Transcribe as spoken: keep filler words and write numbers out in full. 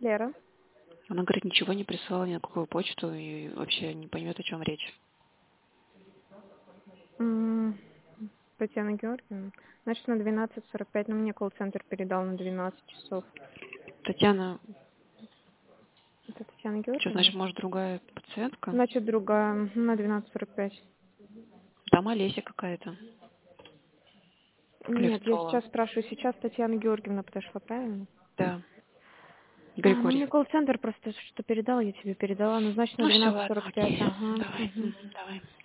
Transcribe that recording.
Лера. Она говорит, ничего не присылала ни на какую почту и вообще не поймет, о чем речь. М, Татьяна Георгиевна. Значит, на двенадцать сорок пять. Ну, мне колл-центр передал на двенадцать часов. Татьяна, Это Татьяна что Георгиевна? значит, может, другая пациентка? Значит, другая. Мгм, на двенадцать сорок пять. Там Олеся какая-то. Нет, я Клевцова. сейчас спрашиваю. Сейчас Татьяна Георгиевна подошла, правильно? Да. А, ну, мне Григорьев. колл-центр просто что передал, я тебе передала. Ну, значит, на Ну все, двенадцать ладно, сорок пять. окей. Ага. Давай. Угу. Мгм, давай.